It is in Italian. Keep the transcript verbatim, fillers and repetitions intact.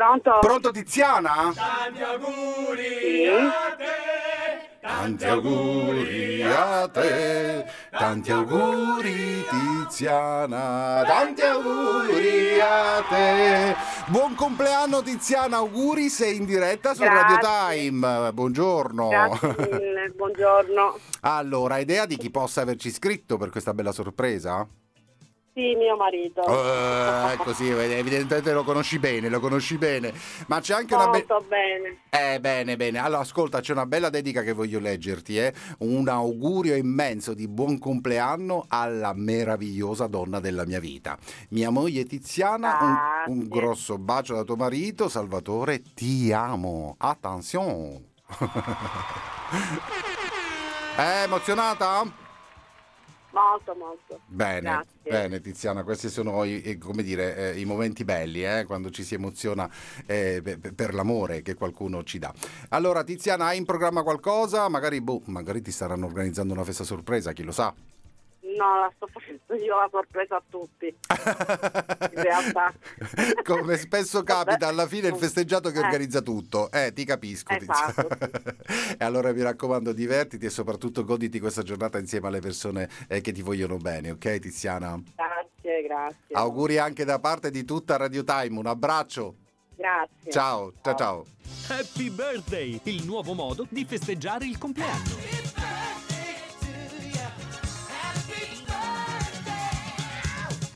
Pronto? Pronto Tiziana? Tanti auguri Sì. a te. Tanti auguri a te, tanti auguri Tiziana, tanti auguri a te. Buon compleanno Tiziana, auguri, sei in diretta su Radio Grazie. Time. Buongiorno. Grazie mille, buongiorno. Allora, idea di chi possa averci scritto per questa bella sorpresa? Sì, mio marito. Eh, così, evidentemente lo conosci bene, lo conosci bene. Ma c'è anche una bella... Molto bene. Eh, bene, bene. Allora, ascolta, c'è una bella dedica che voglio leggerti, eh. Un augurio immenso di buon compleanno alla meravigliosa donna della mia vita. Mia moglie Tiziana, un, un Grazie. grosso bacio da tuo marito, Salvatore, ti amo. Attenzione. È emozionata? Molto, molto. Bene, Grazie. bene Tiziana, questi sono i, i- come dire, eh, i momenti belli, eh, quando ci si emoziona eh, pe- pe- per l'amore che qualcuno ci dà. Allora Tiziana, hai in programma qualcosa? Magari, boh, magari ti staranno organizzando una festa sorpresa, chi lo sa? No, la sto facendo io la sorpresa a tutti. In realtà. Come spesso capita, alla fine è il festeggiato che Eh. organizza tutto. Eh, ti capisco, Esatto, Tiziana. E allora mi raccomando, divertiti e soprattutto goditi questa giornata insieme alle persone eh, che ti vogliono bene, ok Tiziana? Grazie, grazie. Auguri anche da parte di tutta Radio Time, un abbraccio. Grazie. Ciao, ciao, ciao. Happy Birthday, il nuovo modo di festeggiare il compleanno.